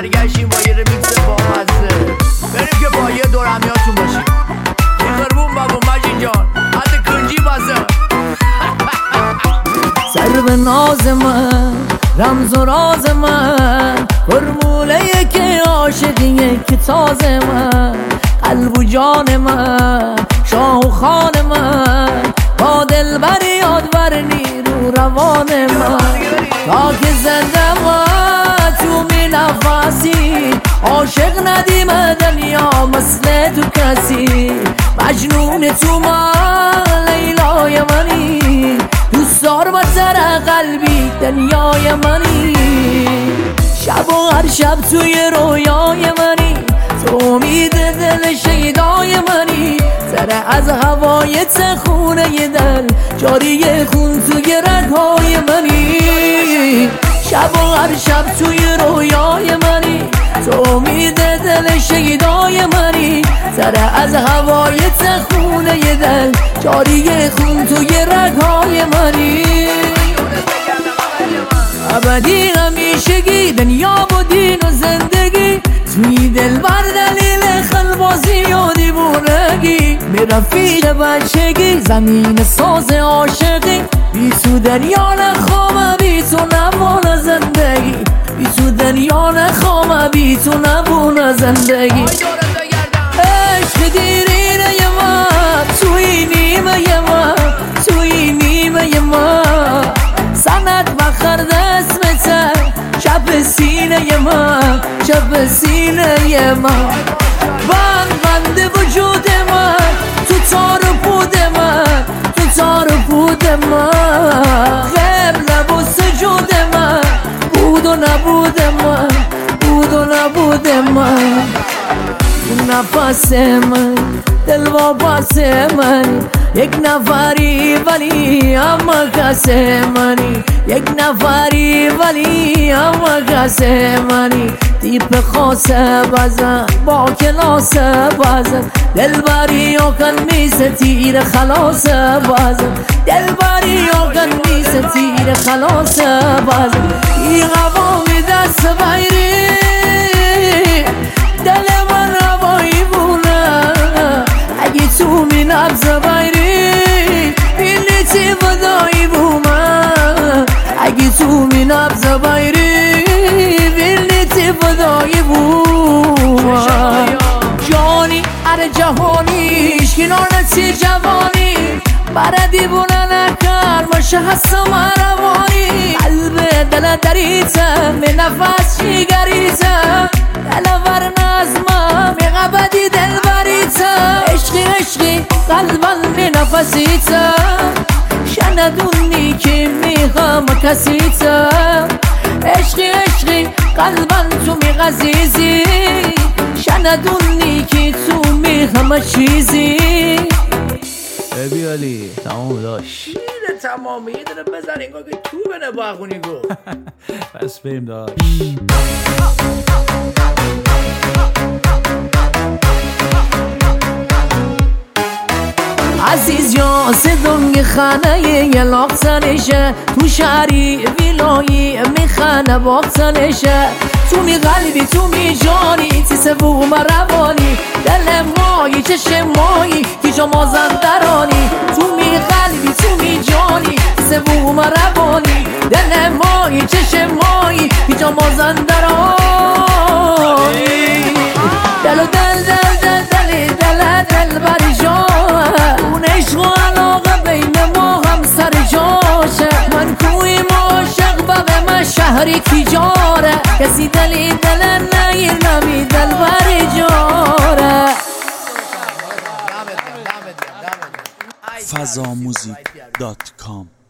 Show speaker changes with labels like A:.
A: برگشتیم با یه رمیکس بامزه. بریم که پایه دورمیاتون باشیم. میخربون بابا مجین جان حد کنجی بازه.
B: سر به ناز من رمز و راز من، فرموله که عاشقیه که تازه من، قلب و جان من، شاه و خان من، با دلبر یادور نیرو روان من. تا که زنده من تو می نفسی، عاشق ندیم دنیا مثل تو کسی، مجنون تو من لیلای منی، دوستار بتر قلبی دنیای منی. شب و هر شب توی رویای منی، تو امید دل شیدای منی، سر از هوای تخونه دل جاری خون توی رگهای منی. شب و هر شب توی رویای منی، تو امید دل شیدای منی، سر از هوای تخونه دل جاری خون توی رگهای منی. ابدی همیشگی دنیا و دین و زندگی، توی دل بر دلیل خلبازی و دیوونگی، می رفیق بچگی زمین ساز عاشقی، بی تو دریا نخوام بی تو نمون زندگی، بی تو دریا نخوام بی تو نمون زندگی. عشق دیرینه من توی نیمه من، توی نیمه من، سند بخرد اسمته شب سینه من، شب سینه من، بند وجود من، تو تار بود من، تو تار بود من، قبل و سجود من، بود و نبود من، بود و نبود من. نفس من دل واپس من، یک نفری ولی اما کس منی، یک نفری ولی اما کس منی. تیپ خاصه بزن با کلاس بزن، دلبری و کن میز تیر خلاص بزن، دلبری و کن میز تیر خلاص بزن. این قوامی دست بایری دل من روایی بونه، اگه تو می نبز بایری بیلیتی بدایی بومه، اگه تو می نبز بایری بیلیتی بدایی بومه. جانی اره جهانیش کنانتی جوانی، برا دیوونه نکر باشه هستم روانی، قلب دل دریتم می نفس شیگریتم، دلور نظمم می قبدی دل بریتم، عشقی عشقی قلبم می نفسیتم، شندونی که می غم کسیتم، عشقی عشقی قلبم تو می غزیزی، شندونی که تو می غم چیزی.
A: بیالی تمام داشت شیر تمامی، یه دونه بزن اینگاه که تو بنه باخونی گو.
C: پس بریم داشت.
B: عزیز جا صدنگ خانه یه لاغتنشه، تو شهری ویلایی میخانه باختنشه، تو می قلبی تو می جانی تی سبوم روانی، دل مایی چشم مایی که جا مازندرانی، تو می قلبی تو می جانی تی سبوم روانی، دل مایی چشم مایی که جا مازندرانی. دل و دل دل دل دل دل دل بری جان، اون عشق و علاقه بین ما هم سر جاشه، من کوی عاشق بقه من شهری کی جاره، کسی دلی دل نگیر نمی دل بری جاره.
D: fazamuzik.com